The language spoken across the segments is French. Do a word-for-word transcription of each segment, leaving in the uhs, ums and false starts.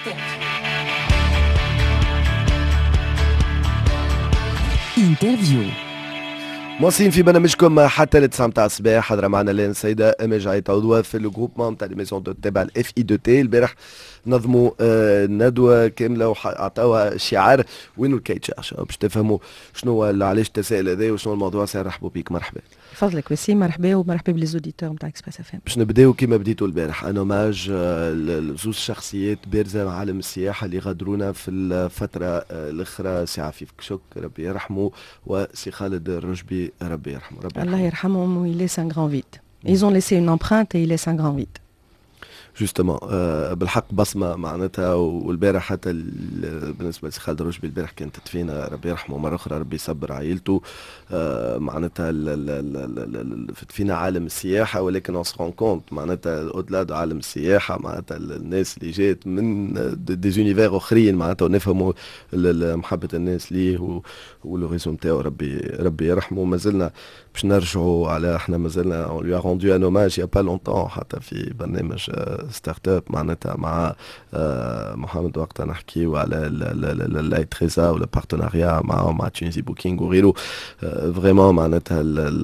انترفيو. مواصلين في برنامجكم حتى للتسعة متاع الصباح. حضرة معنا الآن السيدة أمل عيط عضوة في الجروبمون متاع لي ميزون دو تبع الاف اي دو تي. البارح نظموا آه ندوة كاملة وعطاوها شعار وينو الكيتشارج باش تفهموا شنو علاش التساؤل هذا وشنو الموضوع. سنرحبوا بك، مرحبا. فضلك وسيم، مرحبا ومرحبا بليزوديتور نتاع اكسبريس اف ام. باش نبداو كيما بديتوا البارح، ان اوماج لزوج شخصيات بارزه مع عالم السياحه اللي غادرونا في الفتره الاخرى، سي عفيف كشك ربي يرحمه وسي خالد الرجبي ربي يرحمه. ربي الله يرحمهم. وي ليس ان غران فيد. Ils ont laissé une empreinte et ils laissent un grand vide. جوستومون آه بالحق بصمه معناتها. والبارح حتى بالنسبه لسي خالد الرجبي البارح كانت تدفينا ربي يرحمه مره اخرى ربي يصبر عائلته. آه معناتها فينا عالم السياحه، ولكن اون سون كونت معناتها اودلا دو عالم السياحه معناتها الناس اللي جات من دي زونيفير اخرين معناتها ونفهموا محبه الناس ليه ولوريزون نتاعو ربي ربي يرحمه. مازلنا باش نرجعوا على احنا مازلنا اون لو روندو ان اوماج يا با لونتون حتى في برنامج ستارت اب معناتها مع آه محمد وقتها نحكيو على لاي تريزا ولا بارتناريا مع مع تونيزي بوكينغ وغيره. آه فريمون معناتها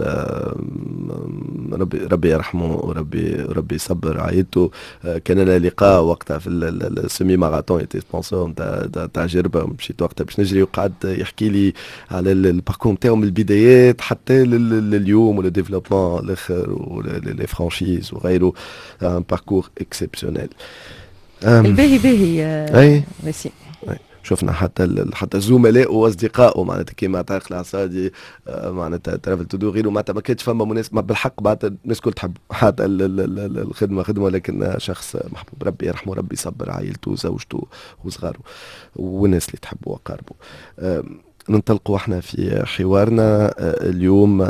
ربي ربي يرحمه وربي ربي يصبر عائلته. آه كان لنا لقاء وقتها في السيمي ماراثون يتي سبونسور تاع تجربه مشيت وقتها باش نجري وقعد يحكي لي على الباركور نتاعو من البدايات حتى لليوم ولا ديفلوبمون الاخر ولي فرانشيز وغيره. ان باركور اكسبسيونيل. الباهي باهي اي وسيم. شفنا حتى حتى زملاء واصدقائه معناتها كيما طارق العصادي معناتها ترافل تو دو غيره معناتها ما كانتش فما مناسبه بالحق معناتها الناس الكل تحب حتى الخدمه خدمه، ولكن شخص محبوب ربي يرحمه ربي يصبر عائلته وزوجته وصغاره والناس اللي تحبه وقاربه. ننطلقوا احنا في حوارنا اليوم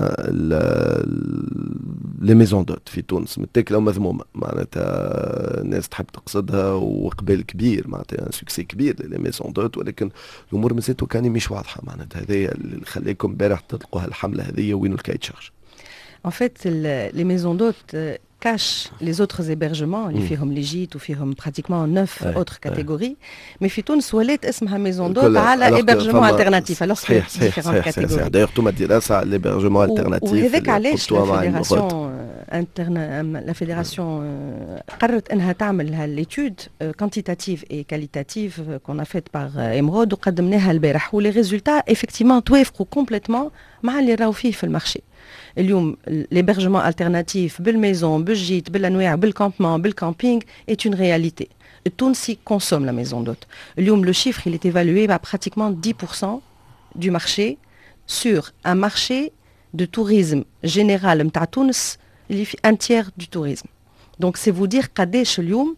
لي ميزون دوت في تونس متاكله ومذمومه معناتها الناس تحب تقصدها وقبال كبير معناتها سوكسي كبير لي ميزون دوت، ولكن الامور مازالت كاني مش واضحه معناتها. هذايا اللي خليكم امبارح تطلقوا هالحمله هذه وينو الكيتشارج. En fait, les maisons d'hôtes cachent les autres hébergements, اللي فيهم لي جيت وفيهم pratiquement neuf autres catégories. Mais في تونس ولات اسمها maison d'hôtes على hébergement alternatif. Alors c'est différentes catégories. D'ailleurs, tout ma دراسة على l'hébergement alternatif. وهذاك علاش الفيدراسيون interne la fédération قررت انها تعمل هالétude quantitative et qualitative qu'on a faite par Emeraude وقدمناها البارح. ولي résultats effectivement توافقوا complètement مع اللي راهو فيه في المارشي. اليوم l'hébergement alternatif بالميزون بالجيت بالانواع بالكامبمون بالكامبينغ est une réalité. التونسي consomme la maison d'hôte. اليوم le chiffre il est évalué à pratiquement dix pour cent du marché sur un marché de tourisme général نتاع تونس اللي في un tiers du tourisme. Donc c'est vous dire قداش اليوم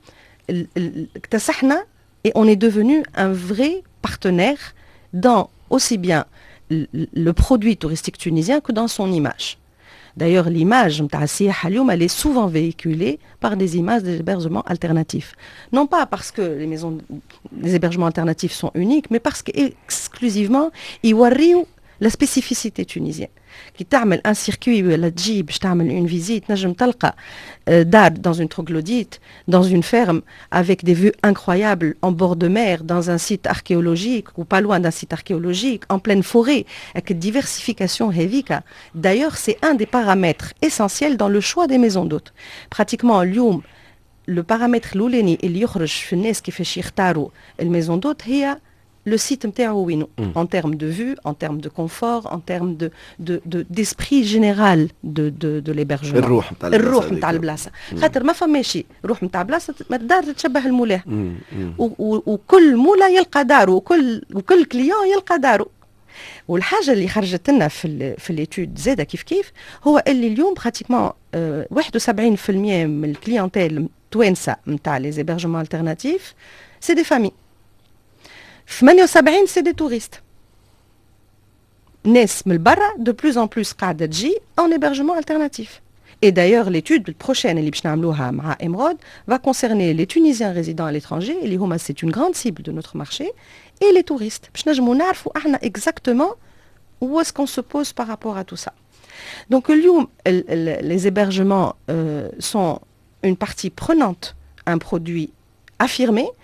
اكتسحنا et on est devenu un vrai partenaire dans aussi bien le produit touristique tunisien que dans son image. D'ailleurs, l'image نتاع السياحة اليوم elle est souvent véhiculée par des images d'hébergements alternatifs. Non pas parce que les maisons, les hébergements alternatifs sont uniques, mais parce qu'exclusivement ils يوريو la spécificité tunisienne. كي تعمل un circuit ولا تجي باش تعمل une visite نجم تلقى دار dans une troglodyte, dans une ferme avec des vues incroyables en bord de mer, dans un site archéologique ou pas loin d'un site archéologique, en pleine forêt, avec une diversification هذيك. D'ailleurs, c'est un des paramètres essentiels dans le choix des maisons d'hôtes. Pratiquement اليوم le paramètre الأولاني اللي يخرج في الناس كيفاش يختاروا الميزون دوت هي le site نتاعو وينو en termes de vue, en termes de confort, en termes de de de d'esprit général de de de l'hébergement. الروح نتاع الروح نتاع البلاصه. خاطر ما فماشي روح نتاع بلاصه الدار تشبه المولاه. وكل مولا يلقى داره وكل وكل كليون يلقى داره. والحاجه اللي خرجت لنا في ال في ليتود زاده كيف كيف هو اللي اليوم براتيكمون واحد وسبعين بالمئة من الكليونتيل توانسه نتاع لي زيبرجمون التيرناتيف سي دي فامي. ثمانية وسبعين سي دي توريست. ناس من برا دو بلوز ان بلوس قاعده تجي ان هيبرجمون التيرناتيف. Et d'ailleurs, l'étude prochaine اللي باش نعملوها مع Emeraude va concerner les Tunisiens résidant à l'étranger, اللي هما c'est une grande cible de notre marché, et les touristes. باش نجمو نعرفوا احنا exactement où est-ce qu'on se pose par rapport à tout ça. Donc اليوم les hébergements euh, sont une partie prenante, un produit affirmé.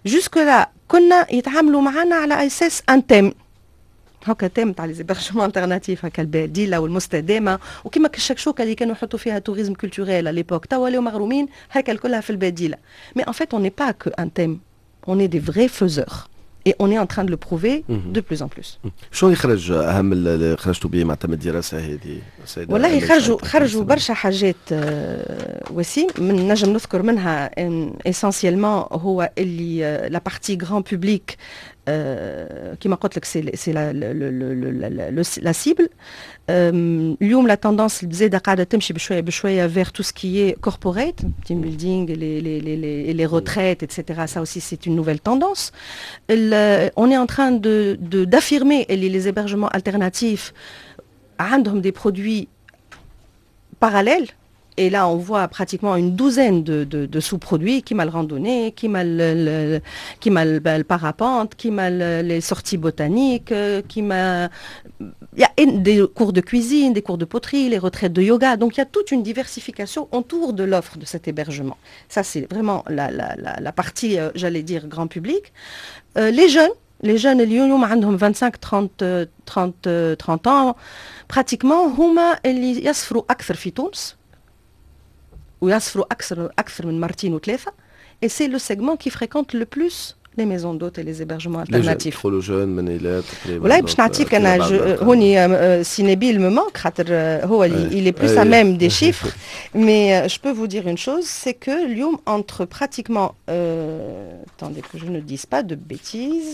جوسك لا كنا يتعاملوا معنا على اساس ان تيم هكا تيم تاع لي زيبرجمون الترناتيف هكا البديله والمستدامه وكما الشكشوكه اللي كانوا يحطوا فيها توريزم كولتوريل على ليبوك توا ولاو مغرومين هكا كلها في البديله. مي ان فيت اون ني با كو ان تيم اون اي دي فري فوزور et on est en train de le prouver de plus en plus. شنو يخرج اهم اللي خرجتوا به مع تم الدراسه هذه؟ والله خرجوا خرجوا برشا حاجات وسيم، من نجم نذكر منها اسينسيلمون هو اللي لا بارتي غران بوبليك كيما قلت لك سي سي لا سيبل. اليوم لا توندونس زاده قاعده تمشي بشويه بشويه فيغ تو سكي كوربوريت تيم بيلدينغ لي لي لي لي ريتريت ايتترا. Ça aussi c'est une nouvelle tendance. On est en train de de d'affirmer les les hébergements alternatifs عندهم des produits parallèles. Et là, on voit pratiquement une douzaine de, de, de sous-produits, qui m'a le randonnée, qui m'a le, le, qui m'a le, le parapente, qui m'a le, les sorties botaniques, qui m'a... Il y a des cours de cuisine, des cours de poterie, les retraites de yoga. Donc, il y a toute une diversification autour de l'offre de cet hébergement. Ça, c'est vraiment la, la, la, la partie, euh, j'allais dire, grand public. Euh, les jeunes, les jeunes, اليوم عندهم vingt-cinq, trente, trente, trente ans, pratiquement, هما اللي يصفروا أكثر في تونس. ويصفروا أكثر أكثر من مرتين وثلاثة. Et c'est le segment qui fréquente le plus les maisons d'hôtes et les hébergements alternatifs. يدخلوا جون منيلات تقريبا. والله باش نعطيك أنا هوني سي نبيل me manque خاطر هو il est plus à même des chiffres. Mais je peux vous dire une chose, c'est que اليوم entre pratiquement euh, attendez que je ne dise pas de bêtises.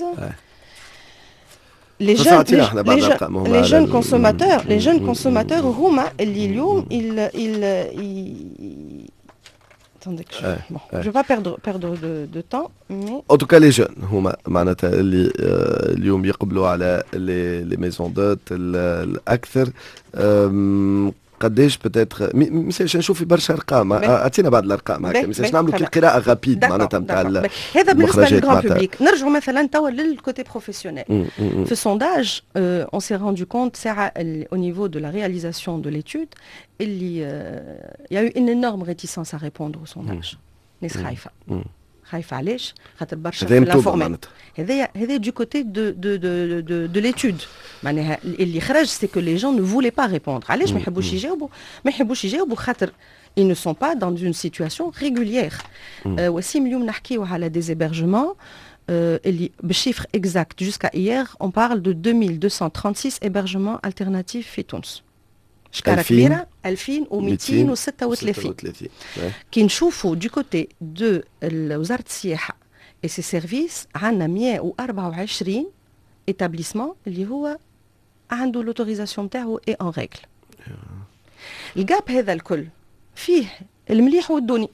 Les jeunes, les, les, jeunes, les jeunes consommateurs, les jeunes consommateurs, هما اللي اليوم ils ils attendez que je bon, je vais pas perdre perdre de, de temps mais en tout cas les jeunes هما معناتها اللي اليوم يقبلوا على les les maisons d'hôtes الأكثر. قداش بتاتر مثلا نشوف برشا ارقام اعطينا بعض الارقام هكا مثلا نعملوا كي قراءه غابيد معناتها نتاع هذا بالنسبه للجران بوبليك. نرجعوا مثلا توا للكوتي بروفيسيونيل. في السونداج اون سي راندو كونت ساعه au niveau de la réalisation de l'étude اللي il y a eu une énorme réticence à répondre au sondage. ناس خايفه خايفه علاش؟ خاطر برشا في الانفورمال. هذايا هذا du côté de de de de de l'étude. معناها اللي خرج سي كو لي جون نو فولي با ريبوندر. علاش ما يحبوش يجاوبوا؟ ما يحبوش يجاوبوا خاطر ils ne sont pas dans une situation régulière. وسيم اليوم نحكيو على des hébergements اللي بالchiffre exact jusqu'à hier on parle de deux mille deux cent trente-six hébergements alternatifs في تونس. شكاره كبيره ألفين ومئتين وستة وثلاثين. كي نشوفوا du côté de وزاره السياحه et ses services عندنا مئة وأربعة وعشرين établissement اللي هو عنده l'autorisation نتاعو et en règle. الجاب هذا الكل فيه المليح والدوني.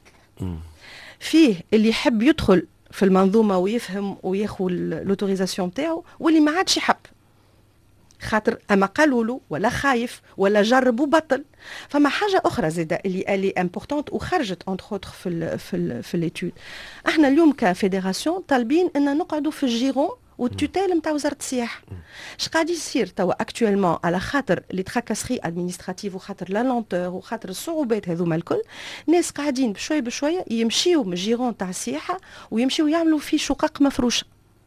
فيه اللي يحب يدخل في المنظومه ويفهم وياخذ l'autorisation نتاعو واللي ما عادش يحب خاطر اما قالوا له ولا خايف ولا جرب وبطل. فما حاجه اخرى زاده اللي اللي امبورطونت وخرجت انتر اوتر في ال في ال في ليتود. احنا اليوم كفيدراسيون طالبين ان نقعدوا في الجيرون والتوتيل نتاع وزاره السياحه. اش قاعد يصير توا اكطوالمون على خاطر لي تراكاسري ادمينستراتيف وخاطر لا لونتور وخاطر الصعوبات هذوما الكل، ناس قاعدين بشويه بشويه يمشيوا من الجيرون تاع السياحه ويمشيوا يعملوا في شقق مفروشه.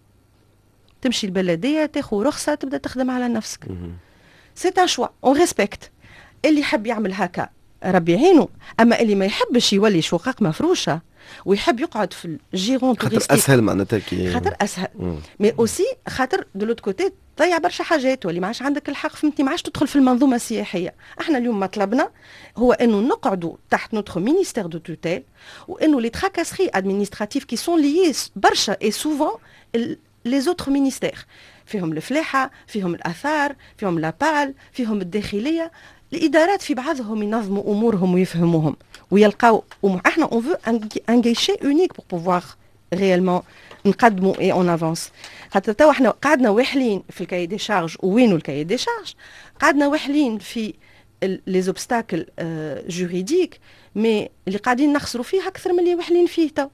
تمشي البلديه تاخذ رخصه تبدا تخدم على نفسك. سي ان شوا اون ريسبكت. اللي يحب يعمل هكا ربي يعينه، اما اللي ما يحبش يولي شقق مفروشه ويحب يقعد في الجيرون توريستيك خاطر اسهل معناتها كي خاطر اسهل مي اوسي خاطر دو لوت كوتي تضيع برشا حاجات واللي ما عادش عندك الحق فهمتني ما عادش تدخل في المنظومه السياحيه. احنا اليوم مطلبنا هو انه نقعدوا تحت نوتر مينيستير دو توتيل وانه لي تراكاسري ادمينستراتيف كي سون ليي برشا اي سوفون لي زوتر مينيستير فيهم الفلاحه فيهم الاثار فيهم لابال فيهم الداخليه. الادارات في بعضهم ينظموا امورهم ويفهموهم ويلقاو احنا اون فو ان غيشي اونيك بور بوفوار ريالمون نقدموا اي اون افونس. خاطر توا احنا قعدنا واحلين في الكاي دي شارج وينو الكاي دي شارج قعدنا واحلين في لي زوبستاكل جوريديك مي اللي قاعدين نخسروا فيه اكثر من اللي واحلين فيه تو.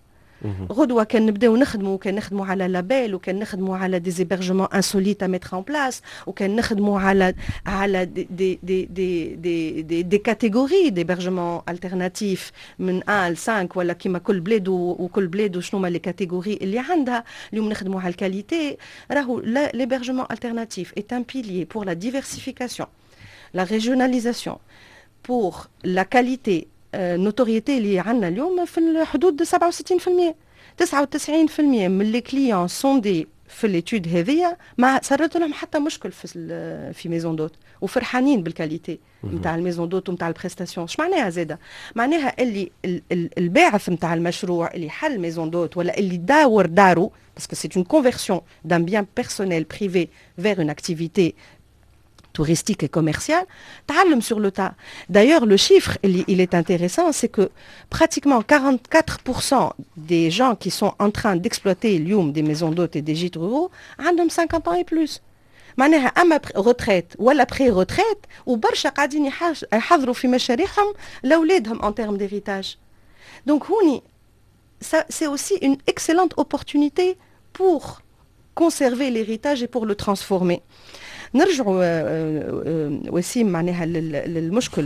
غدوه كان نبداو نخدموا كان نخدموا على لابيل وكان نخدموا على دي زيبرجمون انسوليت ا ميتر ان بلاس وكان نخدموا على على دي دي دي دي دي, دي, دي كاتيجوري ديبرجمون التيرناتيف من واحد ل خمسة ولا كيما كل بلاد وكل بلاد وشنو هما لي كاتيجوري اللي عندها. اليوم نخدموا على الكاليتي. راهو l'hébergement alternatif est un pilier pour la diversification, la régionalisation, pour la qualité. النوتوريتي اللي عندنا اليوم في الحدود سبعة وستين بالمئة تسعة وتسعين بالمئة من لي كليون سوندي في ليتود هذيا ما صارت لهم حتى مشكل في في ميزون دوت وفرحانين بالكاليتي نتاع الميزون دوت ونتاع البريستاسيون. اش معناها زاده؟ معناها اللي الباعث نتاع المشروع اللي حل ميزون دوت ولا اللي داور دارو باسكو سي اون كونفرسيون دان بيان بيرسونيل بريفي فير اون اكتيفيتي touristique et commercial, تعلم sur le tas. D'ailleurs, le chiffre, il, il est intéressant, c'est que pratiquement quarante-quatre pour cent des gens qui sont en train d'exploiter l'Youm des maisons d'hôtes et des gîtes ruraux ont cinquante ans et plus. معناها أما retraite ولا pré-retraite وبرشا قاعدين يحضروا في مشاريعهم لأولادهم en termes d'héritage. Donc, هوني, ça, c'est aussi une excellente opportunité pour conserver l'héritage et pour le transformer. نرجعوا وسيم معناها للمشكل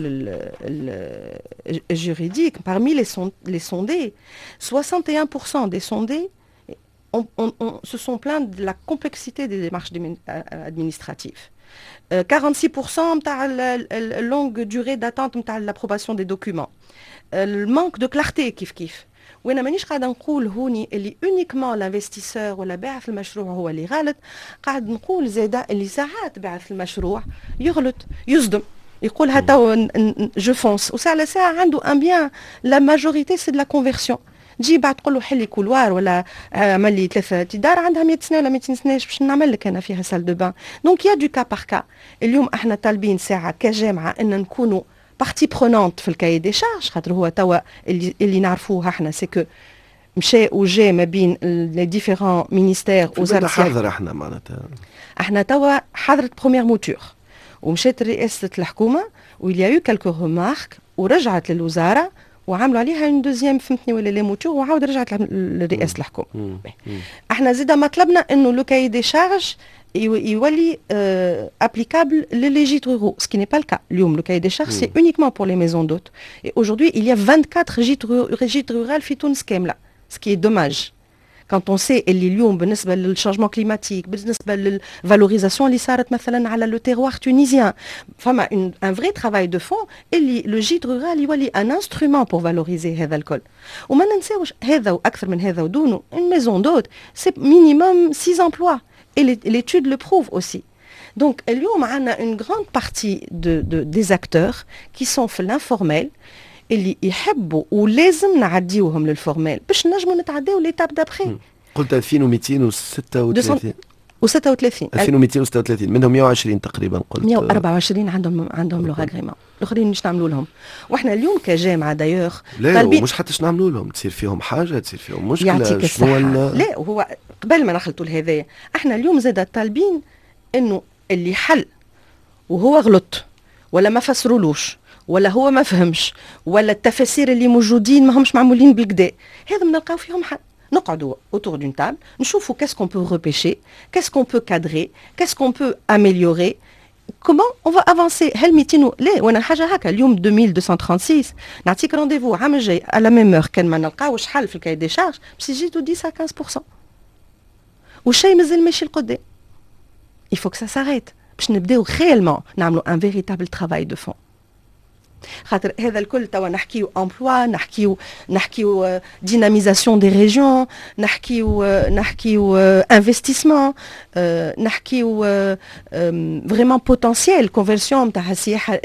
الجوريديك. Parmi les, son, les sondés, soixante et un pour cent des sondés on, on, on, se sont plaints de la complexité des démarches administratives. Euh, quarante-six pour cent de la longue durée d'attente de l'approbation des documents. Euh, le manque de clarté كيف كيف. وانا مانيش قاعده نقول هوني اللي اونيكمون لانفستيسور ولا باعث المشروع هو اللي غلط، قاعد نقول زاده اللي ساعات باعث المشروع يغلط يصدم يقولها تو جو فونس وساعه ساعه عنده ان بيان لا ماجوريتي سي دو لا كونفرسيون. تجي بعد تقول له حلي كولوار ولا عمل لي ثلاثه دار عندها مية سنه ولا مئتين سنه باش نعمل لك انا فيها سال دو بان. دونك يا دو كا بار كا. اليوم احنا طالبين ساعه كجامعه ان نكونوا partie prenante في الكاي دي شارج خاطر هو توا اللي اللي نعرفوه احنا سي كو مشى وجا ما بين لي ديفيرون مينيستير وزاره حاضر احنا معناتها احنا توا حضرت بروميير موتور ومشات رئاسه الحكومه ويل يا يو كالكو ريمارك ورجعت للوزاره وعملوا عليها اون دوزيام فهمتني ولا لي موتور وعاود رجعت لرئاسه الحكومه. احنا زيد ما طلبنا انه لو كاي دي شارج يولي applicable les gîtes ruraux, ce qui n'est pas le cas. Le cahier des charges, c'est uniquement pour les maisons d'hôtes. Et aujourd'hui, il y a vingt-quatre gîtes ruraux في تونس كاملة, ce qui est dommage. Quand on sait اللي اليوم بالنسبة للchangement climatique, بالنسبة للvalorisation اللي صارت مثلا على le terroir tunisien, فما un vrai travail de fond, اللي le gîte rural يولي un instrument pour valoriser هذا الكل. وما ننساوش هذا وأكثر من هذا ودونه, une maison d'hôte, c'est minimum six emplois. Et l'étude le prouve aussi. Donc, اليوم عندنا une grande partie de, de, des acteurs qui sont في l'informel اللي يحبوا ولازم نعديوهم للفورمال باش نجموا نتعداو ليتاب دابخي. قلت ألفين ومئتين وستة وثلاثين وستة وثلاثين ألفين ومئتين وستة وثلاثين منهم مئة وعشرين تقريبا قلت مئة وأربعة وعشرين عندهم عندهم لغه اغريمون الاخرين مش نعملوا لهم. واحنا اليوم كجامعه دايوغ لا ومش حتى اش نعملوا لهم تصير فيهم حاجه تصير فيهم مشكله يعطيك الصحه. لا وهو قبل ما نخلطوا لهذايا احنا اليوم زاد طالبين انه اللي حل وهو غلط ولا ما فسرولوش ولا هو ما فهمش ولا التفاسير اللي موجودين ما همش معمولين بالكدا هذا نلقاو فيهم حل. نقعدوا autour d'une table نشوفوا qu'est-ce qu'on peut repêcher, qu'est-ce qu'on peut cadrer, qu'est-ce qu'on peut améliorer, comment on va avancer. هل ميتينو لا وانا حاجه هكا اليوم deux mille deux cent trente-six نعطيك رونديفو عام الجاي على ميم اور كان ما نلقاوش حل في الكاي دي شارج باش يزيدوا dix à quinze pour cent والشيء مازال ماشي القدام. il faut que ça s'arrête باش نبداو réellement نعملوا un véritable travail de fond. خاطر هذا الكل توا نحكيو امبلوا نحكيو نحكيو ديناميزاسيون دي ريجيون نحكيو نحكيو انفستيسمون نحكيو فريمون بوتنسيال كونفرسيون تاع السياحه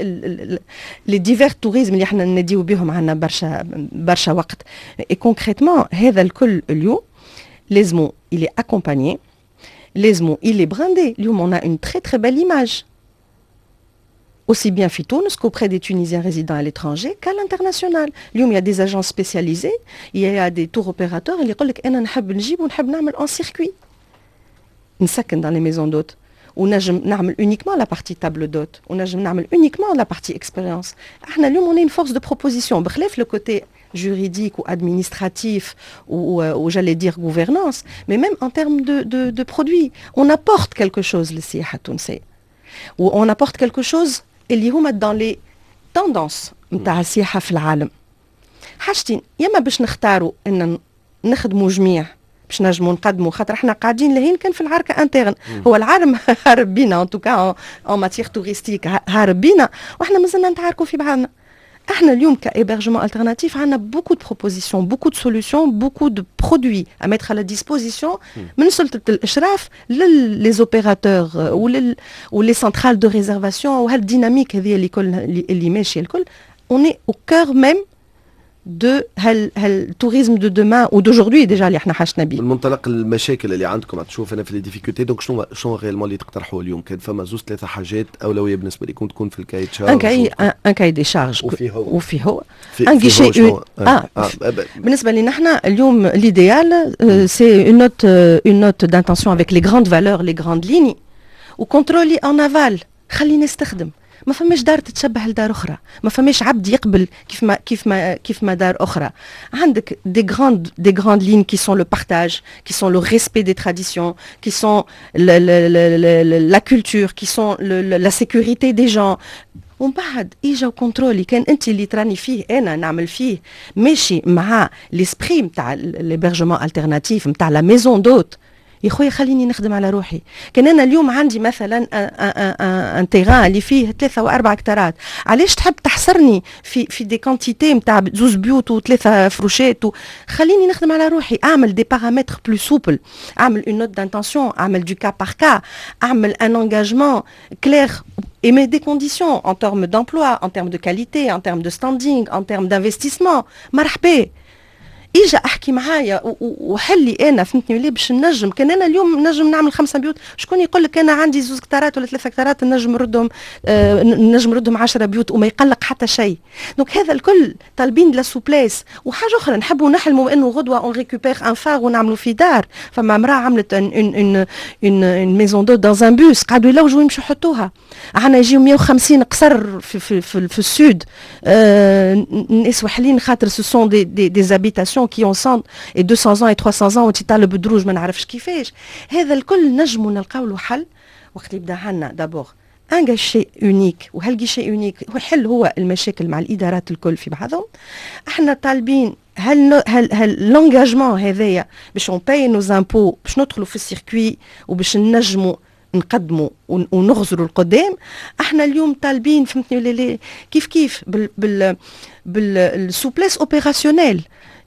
لي ديفير توريزم اللي احنا نديو بهم عندنا برشا برشا وقت. اي كونكريتمون هذا الكل اليوم لازمو il est accompagné لازمو il est brandé. اليوم on a une très très belle image aussi bien في تونس qu'auprès des Tunisiens résidant à l'étranger qu'à l'international. اليوم il y a des agents spécialisés, il y a des tour opérateurs اللي يقول لك انا نحب نجيب ونحب نعمل en circuit نسكن dans les maisons d'hôtes ونجم نعمل uniquement la partie table d'hôte ونجم نعمل uniquement la partie expérience. احنا اليوم on est une force de proposition بخلاف le côté juridique ou administratif ou, ou j'allais dire gouvernance, mais même en termes de, de, de produits. On apporte quelque chose للسياحة التونسية. Ou on apporte quelque chose اللي هما dans les tendances نتاع السياحة في العالم. حاجتين يا اما باش نختاروا ان نخدموا جميع باش نجموا نقدموا خاطر احنا قاعدين لهين كان في العركه انترن هو العالم هارب بينا ان توكا ان ماتيغ توريستيك هارب بينا واحنا مازلنا نتعاركوا في بعضنا. احنا اليوم كايبرجمون الترناتيف عندنا beaucoup de propositions, beaucoup de solutions, beaucoup de produits à mettre à la disposition من سلطه الاشراف للي اوبيراتور ولل ولي سنترال دو ريزرفاسيون وهالديناميك هذه اللي كل اللي ماشيه الكل. On est au cœur même de هال هالتوريزم دو دومان ودوجوردي ديجا اللي احنا حاشنا بيه. من منطلق المشاكل اللي عندكم تشوف انا في لي ديفيكولتي دونك شنو شنو ريالمون اللي تقترحوا اليوم؟ كان فما زوج ثلاثه حاجات اولويه بالنسبه لكم تكون في الكاي شارج ان كاي ان كاي دي شارج وفي هو وفي هو ان غيشي اه, آه. آه. بالنسبه لنا احنا اليوم ليديال سي اون نوت اون نوت دانتونسيون افيك لي غراند فالور لي غراند ليني وكونترولي ان افال خليني نستخدم. ما فماش دار تتشبه لدار اخرى، ما فماش عبد يقبل كيف ما كيف ما كيف ما دار اخرى. عندك دي غراند دي غراند لين كي سون لو بارتاج، كي سون لو ريسبي دي تراديسيون، كي سون لا كولتور، كي سون لا سيكوريتي دي جون. ومن بعد اجا كونترولي كان انت اللي تراني فيه انا نعمل فيه ماشي مع ليسبري نتاع ليبرجمون التيرناتيف نتاع لا ميزون دوت. يا خويا خليني نخدم على روحي. كان انا اليوم عندي مثلا ان تيران اللي فيه ثلاثة واربع هكتارات، علاش تحب تحصرني في في دي كونتيتي نتاع زوز بيوت وثلاثه فروشات؟ خليني نخدم على روحي، اعمل دي بارامتر بلو سوبل، اعمل اون نوت دانتونسيون، اعمل دو كا بار كا، اعمل ان انغاجمون كلير et met des conditions en termes d'emploi, en termes de qualité, en termes de standing, en termes d'investissement. مرحبا اجا احكي معايا وحلي انا فهمتني ليه باش نجم. كان انا اليوم نجم نعمل خمسة بيوت، شكون يقول لك انا عندي زوز كتارات ولا ثلاثة كتارات نجم نردهم آه نجم نردهم عشرة بيوت وما يقلق حتى شيء. دونك هذا الكل طالبين لا سوبليس. وحاجه اخرى نحبوا نحلموا انه غدوه اون ريكوبير ان فار ونعملوا في دار. فما امراه عملت اون اون اون اون ميزون دو دون ان بوس، قعدوا يلوجوا يمشوا يحطوها. عنا يجيو مية وخمسين قصر في في في, في السود الناس وحلين خاطر سو سون دي دي دي زابيتاسيون qui ont cent et deux cents ans et trois cents ans وتيطالب بدروج ما نعرفش كيفاش. هذا الكل نجموا نلقاو له حل وقت يبدا عندنا دابور ان غيشي اونيك. وهالغيشي اونيك وحل هو المشاكل مع الادارات الكل في بعضهم. احنا طالبين هل هل هل لونجاجمون هذايا باش اون باي نو زامبو باش ندخلوا في السيركوي وباش نجموا نقدموا ونغزروا القدام. احنا اليوم طالبين فهمتني ولا لا كيف كيف بال بال بالسوبليس اوبيراسيونيل.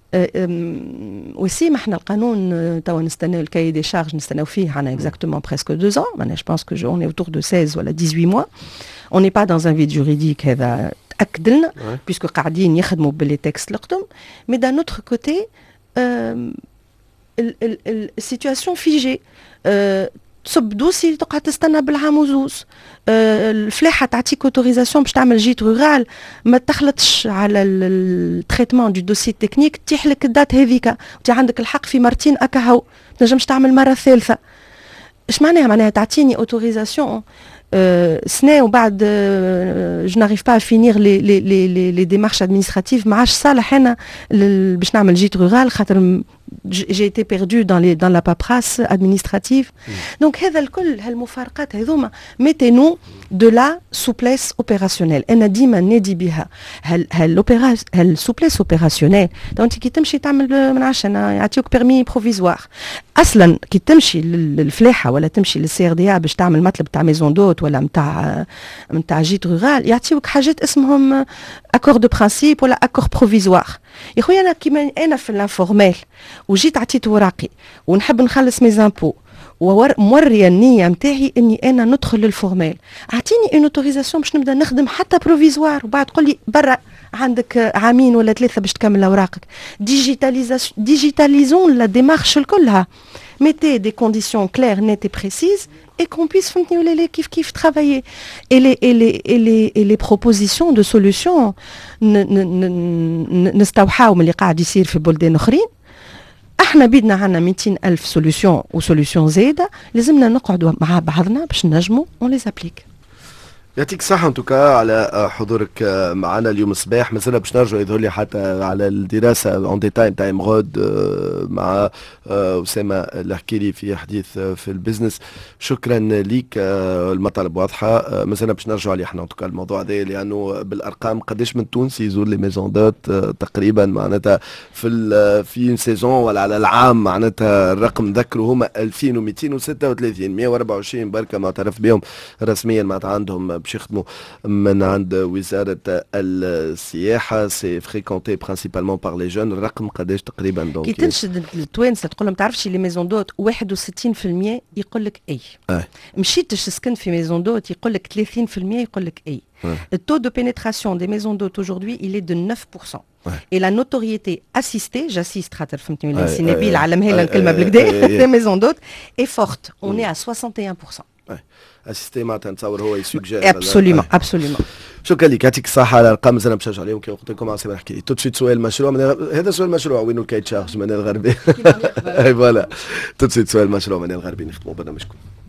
aussi احنا القانون توا نستناو الكاي دي شارج نستناو فيه عنا اكزاكتومون بريسك deux ans. انا جو بونس كو اون اي autour de seize ولا dix-huit mois. on n'est pas dans un vide juridique هذا تاكد لنا بيسكو قاعدين يخدموا باللي تكست القدم. مي دان اوتر كوتي السيتواسيون فيجي تصب دوسي تقعد تستنى بالعام وزوز. أه الفلاحه تعطيك اوتوريزاسيون باش تعمل جيت رورال ما تخلطش على التريتمون دو دوسي تكنيك تيح لك الدات هذيك انت عندك الحق في مرتين اكاهو تنجمش تعمل مره ثالثه. اش معناها؟ معناها تعطيني اوتوريزاسيون أه سنه وبعد أه جو ناريف با فينير لي لي لي لي ديمارش ادمينستراتيف ما عادش صالح انا باش نعمل جيت رورال خاطر j'ai été perdu dans les dans la paperasse administrative. Mmh. Donc هذا الكل هالمفارقات هذوما mettez-nous de la souplesse opérationnelle. انا ديما نادي بها هال هال هال souplesse opérationnelle. دونك كي تمشي تعمل من عشرة انا يعطيوك بيرمي بروفيزوار. اصلا كي تمشي للفلاحه ولا تمشي للسي ار دي باش تعمل مطلب تاع ميزون دوت ولا نتاع نتاع جيت رورال يعطيوك حاجات اسمهم اكور دو برانسيب ولا اكور بروفيزوار. يا خويا انا كيما انا في الانفورميل وجيت عطيت وراقي ونحب نخلص مي زامبو وموريه النيه نتاعي اني انا ندخل للفورميل، اعطيني اون اوتوريزاسيون باش نبدا نخدم حتى بروفيزوار وبعد تقول لي برا عندك عامين ولا ثلاثه باش تكمل اوراقك. ديجيتاليزاسيون ديجيتاليزون لا ديمارش كلها. mettez des conditions claires, nettes et précises et qu'on puisse faire kif kif travailler. Et les, et les, et les, et les propositions de solutions نستوحاو من اللي قاعد يصير في بلدان اخرين. احنا بيدنا عنا مئتين ألف سوليوشن وسوليوشن زايده لازمنا نقعدوا مع بعضنا باش نجموا اون لي ابليك. يعطيك الصحة ان توكا على حضورك معنا اليوم الصباح. مازلنا باش نرجعوا يظهر لي حتى على الدراسة اون ديتاي نتاع إمغود مع أسامة اللي حكي لي في حديث في البزنس. شكرا ليك، المطالب واضحة. مازلنا باش نرجعوا عليه احنا ان توكا الموضوع هذا، لأنه بالأرقام قداش من تونس يزور لي ميزون دوت تقريبا معناتها في في سيزون ولا على العام، معناتها الرقم ذكروا هما ألفين ومئتين وستة وثلاثين مئة وأربعة وعشرين بركة معترف بهم رسميا معناتها عندهم باش يخدموا من عند وزارة السياحة. سي فريكونتي برينسيبالمون بار لي جون. الرقم قداش تقريبا؟ دونك كي تنشد التوانسه تقول لهم تعرفش لي ميزون دوت واحد وستين بالمئة يقول لك اي. آه. مشيتش سكن في ميزون دوت يقول لك ثلاثين بالمئة يقول لك اي. Le taux de pénétration des maisons d'hôtes aujourd'hui, il est de neuf pour cent. Ouais. Et la notoriété assistée, j'assiste, c'est Nabil علمها لنا الكلمة بالكدا, des maisons d'hôtes est forte. On est à soixante et un pour cent. اسيستي معناتها نتصور هو يسوجير. ابسوليومون ابسوليومون. شكرا لك، يعطيك الصحة على الارقام. مازال باش نرجع عليهم كي قلت لكم عاصم نحكي تو تسويت سؤال مشروع من هذا سؤال مشروع وينو الكايت شارج من الغربي. اي فوالا تو تسويت سؤال مشروع من الغربي نختموا برنامجكم.